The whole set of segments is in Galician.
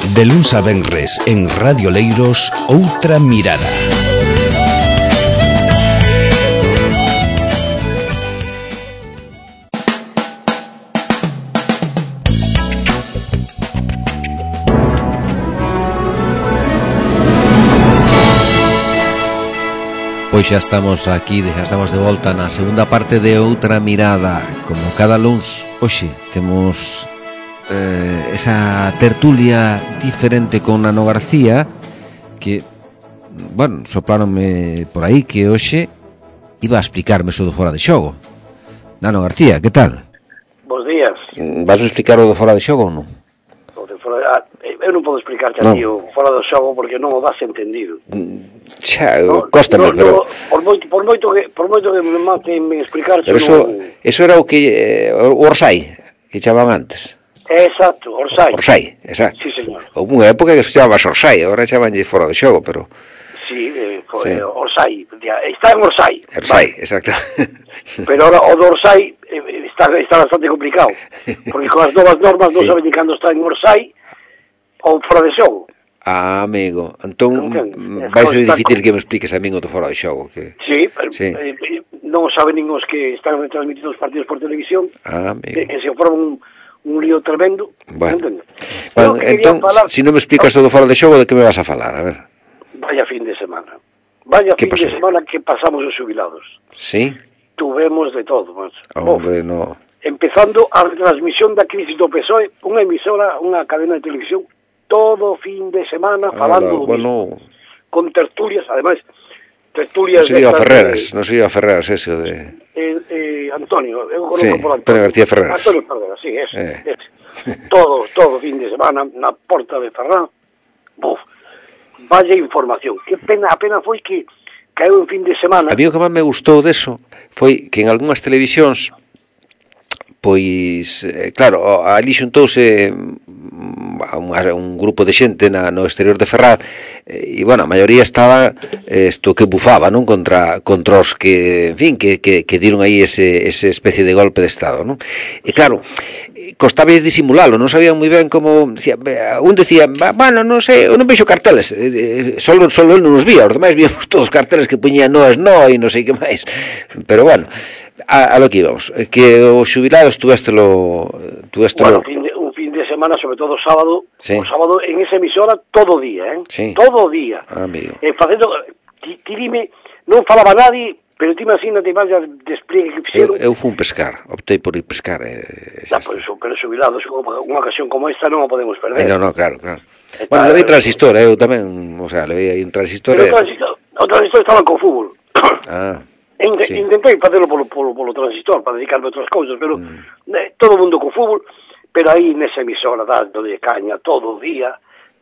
De luns a venres en Radio Leiros, Outra Mirada. Pois xa estamos aquí, xa estamos de volta na segunda parte de Outra Mirada. Como cada luns, hoxe temos esa tertulia diferente con Nano García, que, bueno, soplaronme por aí que hoxe iba a explicarme eso do fora de xogo. Nano García, que tal? Bos días. Vas a explicar o do fora de xogo ou non? Eu non podo explicarte a ti o fora do xogo porque non o das entendido. Xa, cóstame, pero... Por moito que me maten en explicar... Pero eso era o que... o Orsay, que chamaban antes. Exacto, Orsay. Orsay, exacto. Sí, señor. Houve unha época que se chamaba Orsay, agora chamanlle fora de xogo, pero... Sí, Orsay. Está en Orsay. Orsay, vale. Exacto. Pero ahora o do Orsay está bastante complicado, porque con as novas normas non saben ni cando está en Orsay ou fora de xogo. Ah, amigo, entón vai ser difícil que me expliques a min o do fora de xogo. Que... Sí, pero non saben nin os que están transmitidos os partidos por televisión, que se forman un lío tremendo. Bueno, entón, se non me explicas o do fora de xogo, de que me vas a falar? A ver. Vaya fin de semana. Vaya fin de semana que pasamos os xubilados. Sí? Tuvemos de todo, macho. Hombre, no. Empezando a retransmisión da crisis do PSOE, unha emisora, unha cadena de televisión, todo fin de semana falando con tertulias, ademais tertulias... Non se iba Ferreras ese de... Antonio, eu conozco por Antonio. Pero García Ferreras. Antonio Ferreras, sí, ese. Todo fin de semana na porta de Ferran. Vaya información. Que pena, a pena foi que caeu un fin de semana. A mí o que máis me gustou deso foi que en algunhas televisións, pois, claro, ali xuntouse un grupo de xente no exterior de Ferraz, e, bueno, a maioría estaba isto que bufaba, non? Contra os que, en fin, que diron aí ese especie de golpe de estado, non? E claro, costaba disimulalo, non sabían moi ben como, un decía, bueno, non sei, eu non vexo carteles, solo el non os vía, os demais víamos todos os carteles que puñían no e non sei que máis, pero bueno, a lo que íbamos, que os xubilados tuvéstelo... Bueno, un fin de semana, sobre todo sábado, o sábado en esa emisora todo o día, sí. Todo o día. Amigo. Facendo, ti dime, non falaba nadie, pero ti imagínate máis a despliegue que fixeron. Eu fun pescar, optei por ir pescar. Pero xubilados, unha ocasión como esta non a podemos perder. No, claro. Bueno, levei transistor, eu tamén, o sea, levei aí un transistor. Pero o transistor estaba con fútbol. Intentei facelo polo transistor para dedicarme a outras cousas, pero todo o mundo con fútbol, pero aí nesa emisora dando de caña todo o día.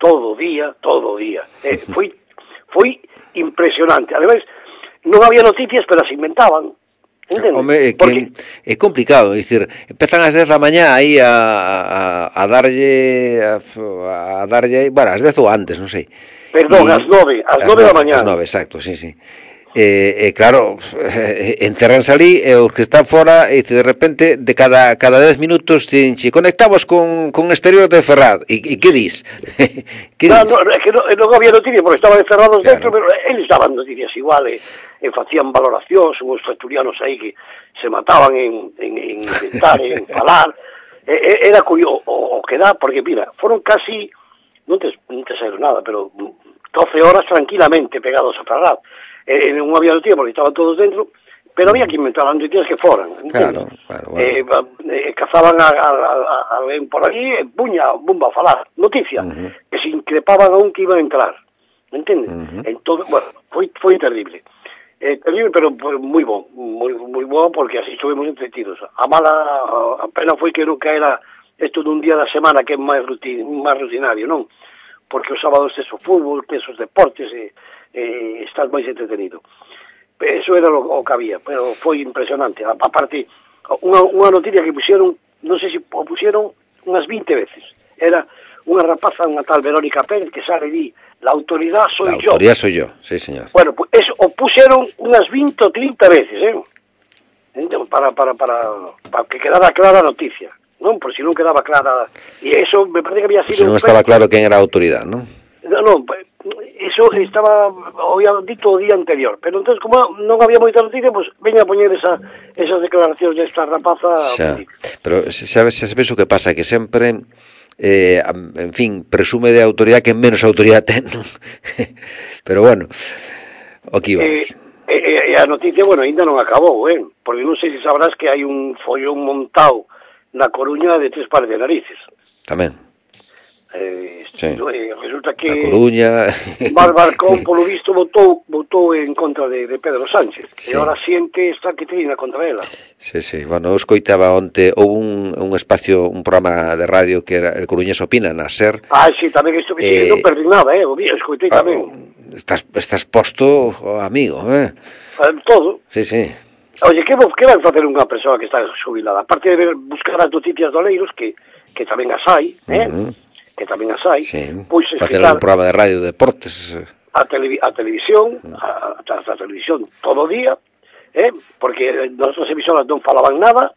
Foi impresionante. Ademais, non había noticias, pero as inventaban. Home, é complicado, é dicir, empezan ás 10 da mañá aí a darlle, bueno, ás 10 ou antes, non sei. Perdón, ás 9 da mañá. Ás 9, exacto, sí. Claro, encerranse ali, e os que están fora, e de repente, de cada 10 minutos, conectamos con exterior de Ferraz, e que dis? No, é que non había noticias, porque estaban encerrados dentro, pero eles daban noticias igual, e facían valoracións, uns tertulianos aí que se mataban en inventar, en falar, era curioso o que dá, porque mira, foron casi, non te sei nada, pero 12 horas tranquilamente pegados a Ferraz. Non había noticias porque estaban todos dentro, pero había que inventar as noticias que foran, entende? Claro. Cazaban a alguén por ali e bumba a falar, noticia, que se increpaban a un que iba a entrar, entende? Entón, bueno, foi terrible. Terrible, pero moi bon, moi bon, porque así estuvemos entretidos. A pena foi que non caera isto dun día da semana que é máis rutinario, non? Porque os sábados tes o fútbol, tes os deportes, estás máis entretenido. Eso era o que había, pero foi impresionante. Aparte, unha noticia que puxeron, non sei se o puxeron unhas 20 veces. Era unha rapaza, unha tal Verónica Pérez, que sale di, la autoridad soy yo. La autoridad soy yo, sí, señor. Bueno, pues eso o puxeron unhas 20 ou 30 veces, para que quedara clara a noticia. non? Por si non quedaba clara, e eso me parece que había sido... Se non estaba claro quen era a autoridade, non? Non, eso estaba había dito o día anterior, pero entonces como non había moita noticia, pues veña a poñer esas declaracións desta rapaza. Xa, pero sabes o que pasa, que sempre en fin, presume de autoridade que menos autoridade ten, non? Pero bueno, o que vamos. E a noticia, bueno, ainda non acabou, porque non sei se sabrás que hai un follón montado na Coruña de 3 pares de narices. Tamén. Sí. Resulta que a Coruña Barbarcón, polo visto, votou en contra de Pedro Sánchez, sí. E ahora siente esta que trina contra ela. Sí, bueno, eu escoitaba onte, houve un espacio, un programa de radio que era El Coruñés Opina, na SER. Sí, tamén isto que non perdí nada, escoitei tamén. Estás posto, amigo, todo. Sí. Oye, que vai facer unha persoa que está xubilada? Aparte de buscar as noticias do Oleiros, que tamén as hai, que tamén as hai, sí. Pois facer un programa de radio de deportes. A televisión, a televisión todo o día, porque nosotras emisoras non falaban nada,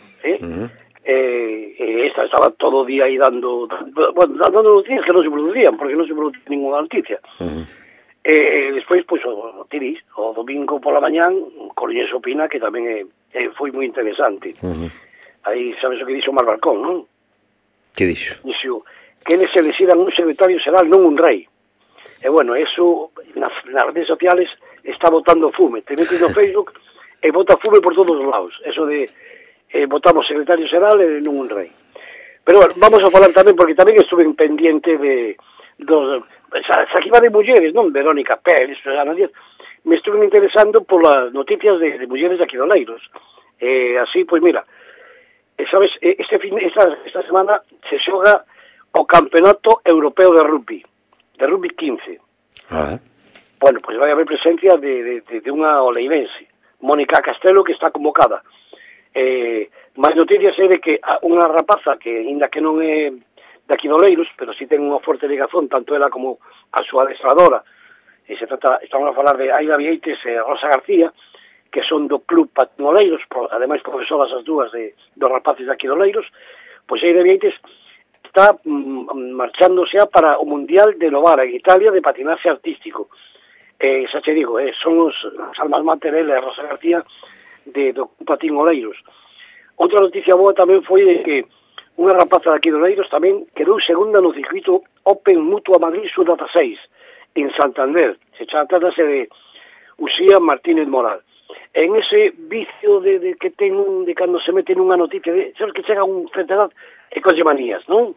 esta estaba todo o día aí dando noticias que non se producían, porque non se producía ninguna noticia. Despois, pois, o domingo pola mañán, Coruñés Opina, que tamén foi moi interesante. Aí, sabes o que dixo Barbarcón, non? Que dixo? Dixo que eles elixiran un secretario xeral, non un rei. E, bueno, eso, nas redes sociales, está botando fume. Te metes no Facebook e bota fume por todos os lados. Eso de votamos secretario xeral e non un rei. Pero, bueno, vamos a falar tamén, porque tamén estuve pendiente de aquí va de mulleres, non? Verónica Pérez, me estuve interesando por las noticias de mulleres de aquí de Oleiros. Así, pois mira, sabes, esta semana se xoga o Campeonato Europeo de Rugby 15. Bueno, pois vai haber presencia de unha oleirense, Mónica Castelo, que está convocada. Máis noticias é de que unha rapaza que, ainda que non é de aquí de Oleiros, pero si ten unha forte ligazón, tanto ela como a súa adestradora, estamos a falar de Aida Vieites e Rosa García, que son do Club Patín Oleiros, ademais profesoras as dúas dos rapaces de aquí de Oleiros. Pois Aida Vieites está marchándose para o Mundial de Novara en Italia de patinaje artístico. Xa che digo, son os almas mater ela e Rosa García do Club Patín Oleiros. Outra noticia boa tamén foi de que unha rapaza de aquí de Oleiros tamén quedou segunda no circuito Open Mutua Madrid Sub-16 en Santander. Se tratase de Uxía Martínez Moral. En ese vicio de que ten de cando se mete nunha noticia, sabes que chega un certa edad e colle manías, non?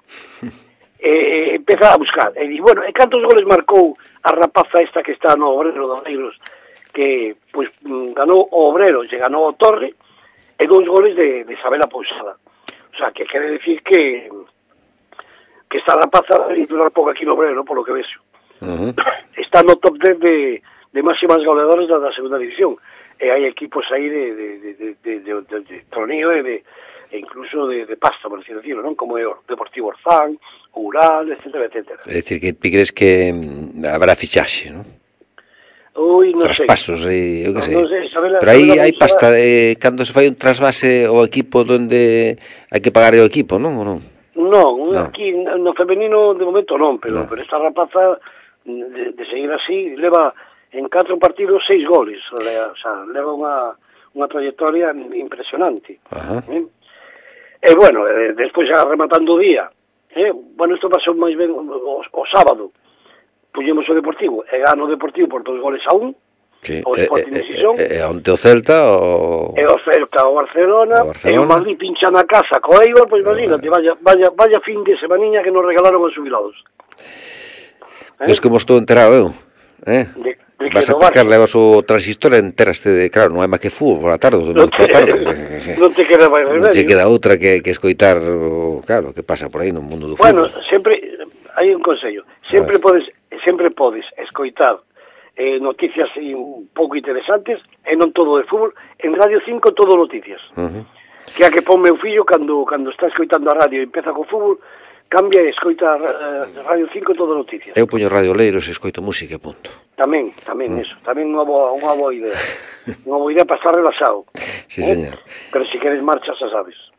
Empeza a buscar. E di, bueno, e cantos goles marcou a rapaza esta que está no Obrero de Oleiros, que pois ganou o Obrero, se ganou o Torre, e 2 goles de Isabela Pousada. O sea, que quere decir que esta rapaza vai durar pouco aquí no Obrero, polo que vexo. Está no top 10 de máximas goleadores da segunda división. E hai equipos aí de tronío e incluso de pasta, por decirlo, non? Como é o Deportivo Orzán, o Ural, etcétera. É dicir, que ti crees que habrá fichaxe, non? Ui, non sei. Traspasos, eu que sei. Non sei, pero aí hai pasta, cando se fai un trasvase ao equipo donde hai que pagar o equipo, non? Ou non? Non, aquí no femenino de momento non, pero esta rapaza de seguir así leva en 4 partidos 6 goles, o sea, leva unha trayectoria impresionante. E bueno, despois xa rematando o día, bueno, isto pasou máis ben o sábado, puñemos o Deportivo, e gano o Deportivo por 2-1, o Sporting de Xixón, e onte o Celta, o Celta, o Barcelona, e o Madrid pincha na casa co Eibar, pois imagínate, vaya fin de semaniña que nos regalaron os jubilados. Pois como estou enterado eu, vas a picar, levas o transistor e enteraste de, claro, non hai máis que fútbol por a tarde, non te queda máis remedio. Non te queda outra que escoitar, claro, que pasa por aí no mundo do fútbol. Bueno, sempre hai un consello, sempre podes escoitar noticias un pouco interesantes, e non todo de fútbol, en Radio 5 todo noticias. Que a que pon meu fillo cando está escoitando a radio e empeza co fútbol, cambia e escoita Radio 5 todo noticias. Eu poño Radio Leiros e escoito música, punto. Tamén, eso, tamén unha boa idea. Unha boa idea para estar relaxado. Sí, señor. Pero se queres marcha, xa sabes.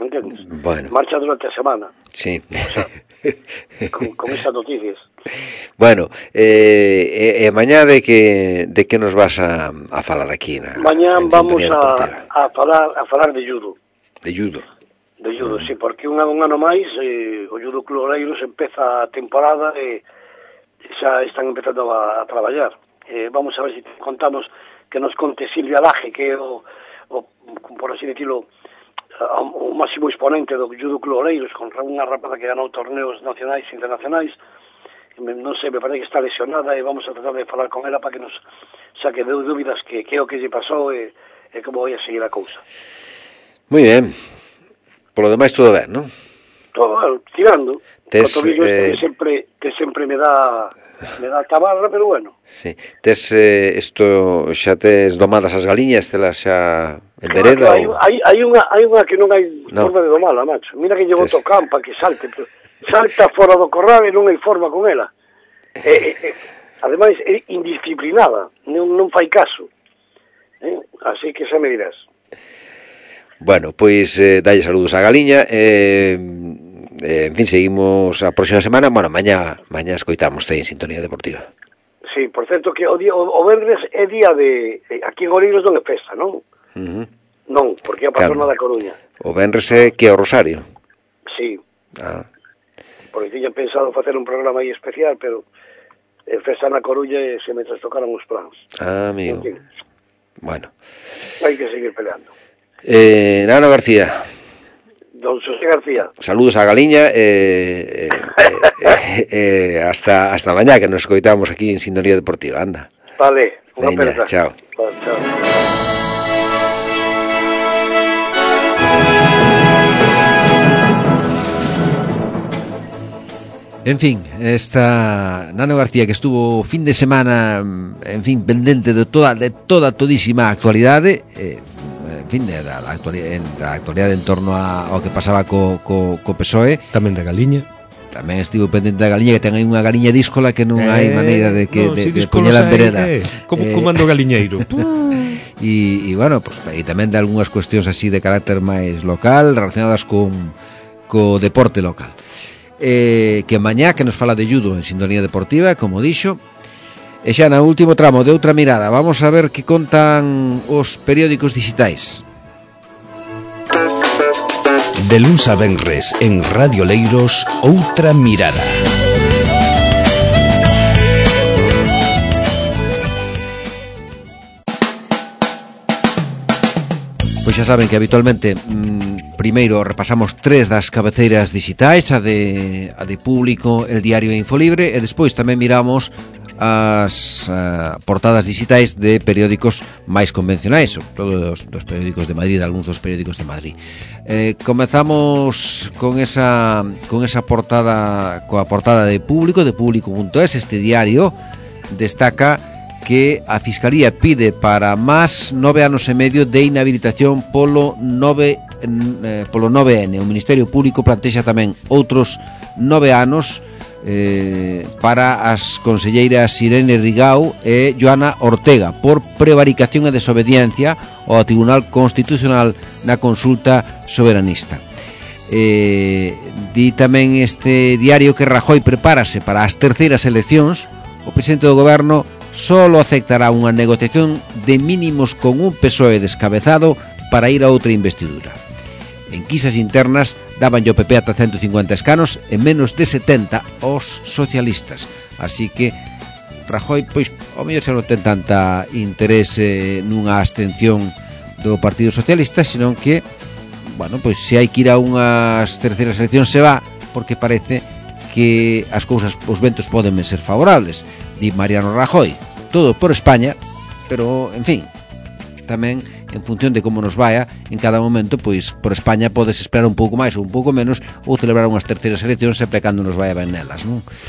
entendes? Bueno. Marcha durante a semana. Sí. O sea, con estas noticias. Bueno, mañá de que nos vas a falar aquí mañá vamos a falar de judo. De judo. De judo, sí, porque un ano máis o Judo Club Oleiros empeza a temporada e xa están empezando a traballar. Vamos a ver se contamos que nos conte Silvia Laje, que é o por así decirlo, o máximo exponente do Judo Club Oleiros, con unha rapaza que ganou torneos nacionais e internacionais. Non sei, me parece que está lesionada e vamos a tratar de falar con ela para que nos saque de dúbidas que é o que lle pasou e como vai a seguir a cousa. Moi ben. Por lo demais todo ben, non? Todo, tirando. O tobillo que sempre me dá tabarra, pero bueno. Sí. Tes isto xa tes domadas as galiñas, telas xa en vereda? Claro, hai unha que non hai forma de domala, macho. Mira que llevo o campo para que salte, pero salta fora do corral e non hai forma con ela. Ademais, é indisciplinada, non fai caso. Así que xa me dirás. Bueno, pois dalle saludos á galiña. En fin, seguimos a próxima semana. Bueno, mañá escoitamos en Sintonía Deportiva. Sí, por certo que o venres é día de... Aquí en Oleiros non é festa, non? Non, porque é a patrona da Coruña. O venres é que é o Rosario? Sí. Porque tiñan pensado facer un programa aí especial, pero festa na Coruña e se me trastocaron os plans. Amigo. Bueno. Hai que seguir peleando. Nano García. Don Xosé García. Saludos á galiña hasta mañá que nos escoitamos aquí en Sintonía Deportiva. Anda. Vale, unha aperta. Chao. Chao. En fin, esta Nano García que estuvo fin de semana, en fin, pendente de todísima actualidade, en fin, da actualidade en torno ao que pasaba co PSOE. Tamén da galiña. Tamén estivo pendente da galiña, que ten aí unha galiña díscola que non hai maneira de poñela en vereda. Como ando galiñeiro. E bueno, pues, e tamén de algunhas cuestións así de carácter máis local, relacionadas co deporte local. Que mañá que nos fala de judo en Sintonía Deportiva, como dixo. E xa na último tramo de outra mirada, vamos a ver que contan os periódicos digitais. De luns a venres en Radio Leiros, outra mirada. Pois xa saben que habitualmente primeiro repasamos 3 das cabeceiras digitais, a de Público, El Diario e Infolibre, e despois tamén miramos as portadas digitais de periódicos máis convencionais, sobre todo dos periódicos de Madrid, algúns dos periódicos de Madrid. Comezamos con esa portada, coa portada de Público, de Público.es. Este diario destaca que a Fiscalía pide para máis 9 anos e medio de inhabilitación polo 9N. O Ministerio Público plantexa tamén outros 9 anos para as conselleiras Irene Rigau e Joana Ortega por prevaricación e desobediencia ao Tribunal Constitucional na consulta soberanista. Di tamén este diario que Rajoy prepárase para as terceiras eleccións. O presidente do goberno solo aceptará unha negociación de mínimos con un PSOE descabezado para ir a outra investidura. Enquisas internas daban o PP ata 150 escanos e menos de 70 os socialistas. Así que Rajoy, pois, ao mellor xa non ten tanta interese nunha abstención do Partido Socialista, senón que, bueno, pois se hai que ir a unhas terceiras eleccións se va, porque parece que as cousas, os ventos poden ser favorables. Di Mariano Rajoy, todo por España, pero, en fin, tamén en función de como nos vaya en cada momento, pois por España podes esperar un pouco máis ou un pouco menos, ou celebrar unhas terceiras eleccións sempre cando nos vaya ben nelas, non?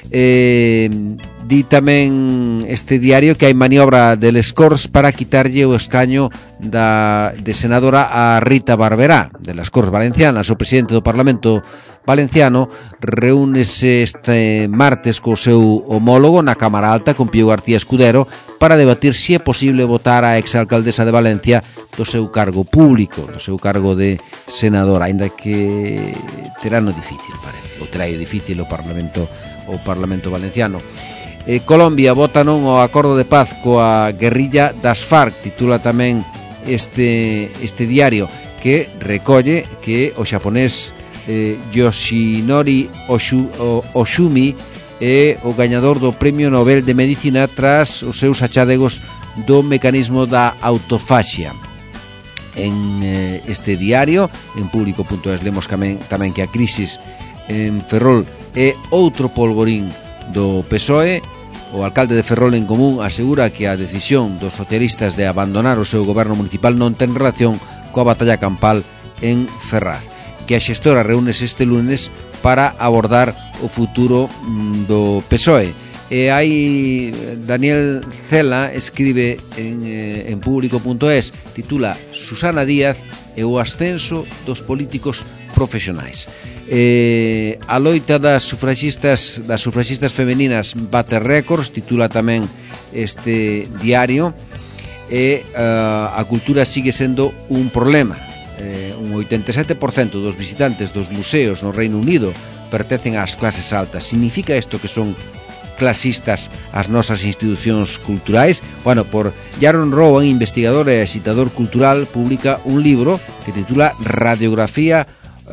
Di tamén este diario que hai maniobra de Les Corts para quitarlle o escaño de senadora a Rita Barberá de las Corts Valencianas. O presidente do Parlamento Valenciano reúnese este martes co seu homólogo na Cámara Alta, con Pío García Escudero, para debatir se é posible votar a exalcaldesa de Valencia do seu cargo público, do seu cargo de senadora, aínda que terá no difícil, parece, ou terá difícil o Parlamento Valenciano. Colombia vota non o acordo de paz coa guerrilla das FARC, titula tamén este diario, que recolle que o xaponés Yoshinori Oshumi é o gañador do Premio Nobel de Medicina tras os seus achadegos do mecanismo da autofaxia. En este diario, en público.es, lemos tamén que a crisis en Ferrol é outro polvorín do PSOE. O alcalde de Ferrol en Común asegura que a decisión dos socialistas de abandonar o seu goberno municipal non ten relación coa batalla campal en Ferraz. Que a xestora reúnese este lunes para abordar o futuro do PSOE. E hai Daniel Cela escribe en público.es, titula Susana Díaz e o ascenso dos políticos profesionais. A loita das sufraxistas femeninas bate récords, titula tamén este diario, e a cultura sigue sendo un problema. Un 87% dos visitantes dos museos no Reino Unido pertencen ás clases altas. Significa isto que son clasistas as nosas institucións culturais? Bueno, por Jaron Rowan, investigador e agitador cultural, publica un libro que titula Radiografía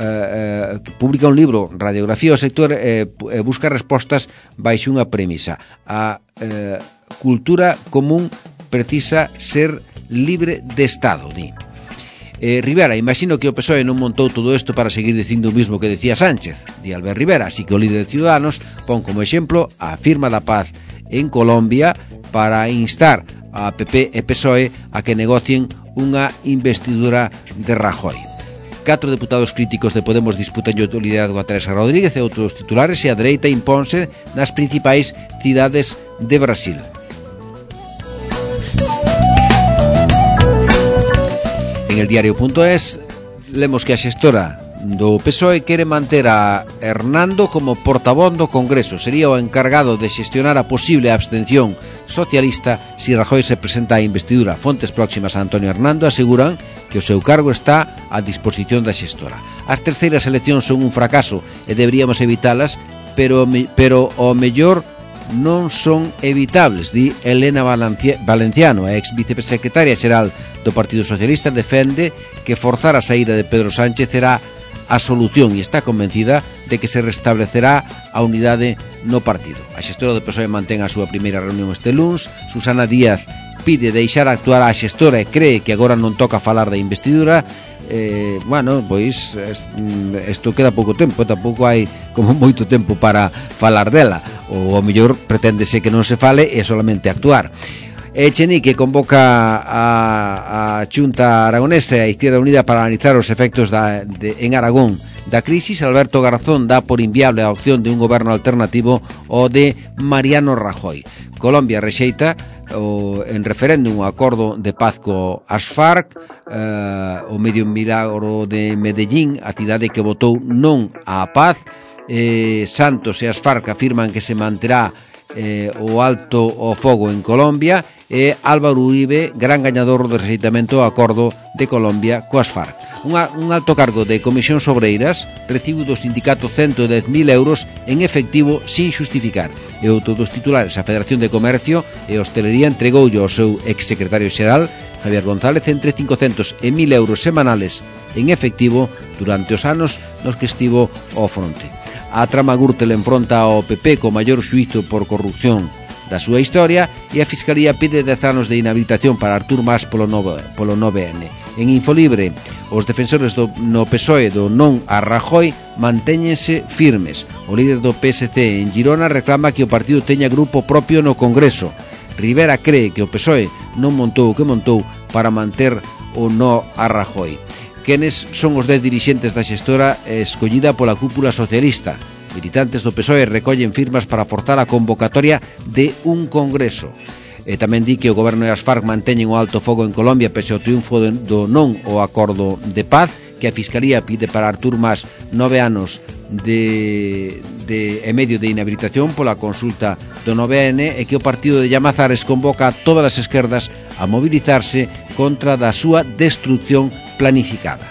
ao sector, busca respostas baixo unha premisa: a cultura común precisa ser libre de Estado, di. Rivera, imagino que o PSOE non montou todo isto para seguir dicindo o mismo que decía Sánchez, di Albert Rivera, así que o líder de Ciudadanos pon como exemplo a firma da paz en Colombia para instar a PP e PSOE a que negocien unha investidura de Rajoy. 4 deputados críticos de Podemos disputan o liderazgo a Teresa Rodríguez e outros titulares, e a dereita imponse nas principais cidades de Brasil. En el diario.es lemos que a xestora do PSOE quere manter a Hernando como portavoz do Congreso. Sería o encargado de xestionar a posible abstención socialista si Rajoy se presenta a investidura. Fontes próximas a Antonio Hernando aseguran que o seu cargo está a disposición da xestora. As terceiras eleccións son un fracaso e deberíamos evitalas, pero o mellor non son evitables, di Elena Valenciano, a ex vicesecretaria xeral do Partido Socialista, defende que forzar a saída de Pedro Sánchez será a solución e está convencida de que se restablecerá a unidade no partido. A xestora do PSOE mantén a súa primeira reunión este luns. Susana Díaz pide deixar actuar a xestora e cree que agora non toca falar da investidura. Pois isto queda pouco tempo, tampouco hai como moito tempo para falar dela, ou ao mellor preténdese que non se fale e solamente actuar. Echenique convoca a Xunta Aragonesa e a Izquierda Unida para analizar os efectos en Aragón da crisis. Alberto Garzón dá por inviable a opción de un goberno alternativo ao de Mariano Rajoy. Colombia rexeita en referéndum o acordo de paz coas FARC. O medio milagro de Medellín, a cidade que votou non á paz. Santos e as FARC afirman que se manterá o alto o fogo en Colombia, e Álvaro Uribe, gran gañador do rexeitamento ao acordo de Colombia coas FARC. Un alto cargo de Comisións Obreiras recibe do sindicato 110.000 euros en efectivo sin justificar. E outro dos titulares, a Federación de Comercio e Hostelería entregoulle ao seu exsecretario xeral, Javier González, entre 500 e 1.000 euros semanales en efectivo durante os anos nos que estivo ao fronte. A trama Gürtel enfronta ao PP co maior xuízo por corrupción da súa historia, e a Fiscalía pide 10 anos de inhabilitación para Artur Mas polo 9N. En Infolibre, os defensores no PSOE do non a Rajoy mantéñense firmes. O líder do PSC en Girona reclama que o partido teña grupo propio no Congreso. Rivera cree que o PSOE non montou o que montou para manter o no a Rajoy. Quenes son os 10 dirixentes da xestora escollida pola cúpula socialista? militantes do PSOE recollen firmas para forzar a convocatoria de un congreso. E tamén di que o goberno e as FARC manteñen o alto fogo en Colombia pese ao triunfo do non ao acordo de paz, que a Fiscalía pide para Artur Mas 9 anos e medio de inhabilitación pola consulta do 9N, e que o partido de Llamazares convoca a todas as esquerdas a mobilizarse contra da súa destrucción planificada.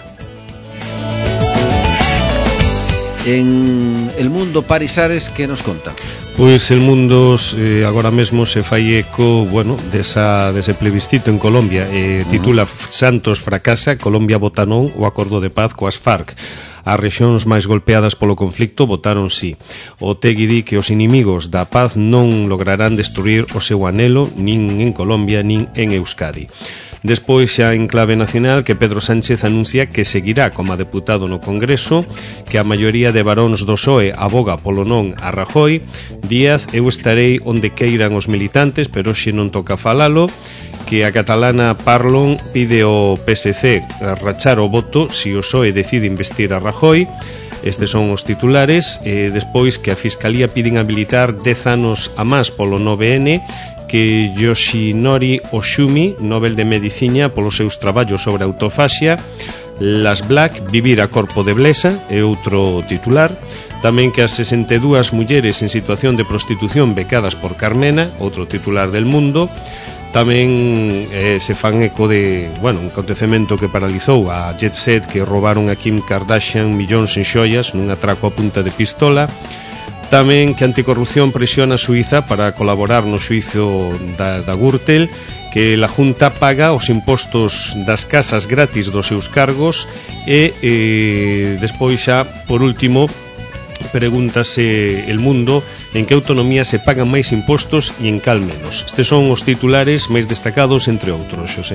En El Mundo, Parisares, que nos conta? Pois El Mundo agora mesmo se fai eco, bueno, dese plebiscito en Colombia, titula Santos fracasa, Colombia vota non o acordo de paz coas FARC. As rexións máis golpeadas polo conflicto votaron sí. Otegi di que os inimigos da paz non lograrán destruir o seu anelo nin en Colombia nin en Euskadi. Despois, xa en clave nacional, que Pedro Sánchez anuncia que seguirá como deputado no Congreso, que a maioría de varóns do PSOE aboga polo non a Rajoy. Díaz: eu estarei onde queiran os militantes, pero hoxe non toca falalo. Que a catalana Parlon pide ao PSC rachar o voto se o PSOE decide investir a Rajoy. Estes son os titulares. Despois, que a Fiscalía piden habilitar 10 anos a máis polo 9N, que Yoshinori Oshumi, Nobel de Medicina, polos seus traballos sobre autofaxia. Las Black, vivir a corpo de Blesa, é outro titular. Tamén que as 62 mulleres en situación de prostitución becadas por Carmena, outro titular del Mundo. Tamén se fan eco de, bueno, un acontecemento que paralizou a Jet Set, que roubaron a Kim Kardashian millóns en xoias nun atraco a punta de pistola. Tamén que Anticorrupción presiona a Suiza para colaborar no xuizo da Gürtel, que la Junta paga os impostos das casas gratis dos seus cargos. E despois xa, por último, pregúntase El Mundo en que autonomía se pagan máis impostos e en cal menos. Estes son os titulares máis destacados, entre outros, Xosé.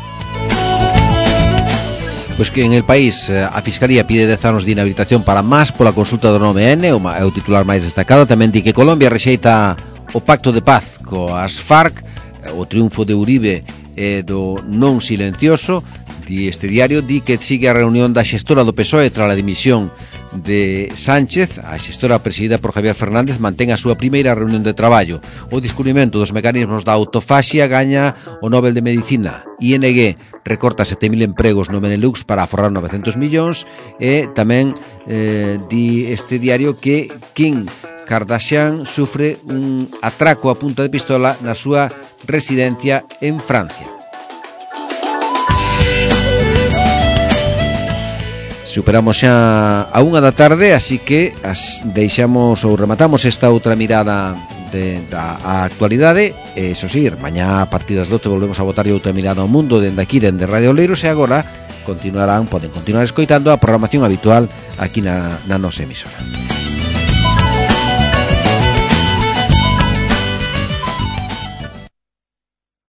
Pois que en El País a Fiscalía pide 10 anos de inhabilitación para Mas pola consulta do 9N, é o titular máis destacado. Tamén di que Colombia rexeita o pacto de paz coas FARC, o triunfo de Uribe e do non silencioso. Di este diario, di que sigue a reunión da xestora do PSOE tras a dimisión de Sánchez. A xestora, presidida por Javier Fernández, mantén a súa primeira reunión de traballo. O descubrimento dos mecanismos da autofaxia gaña o Nobel de Medicina. ING recorta 7.000 empregos no Benelux para aforrar 900 millóns. E tamén di este diario que Kim Kardashian sufre un atraco a punta de pistola na súa residencia en Francia. Superamos xa a 1 da tarde, así que deixamos ou rematamos esta outra mirada da actualidade. Eso sí, mañá a partir das 12 volvemos a botar outra mirada ao mundo dende aquí, dende Radio Oleiros, e agora poden continuar escoitando a programación habitual aquí na nosa emisora.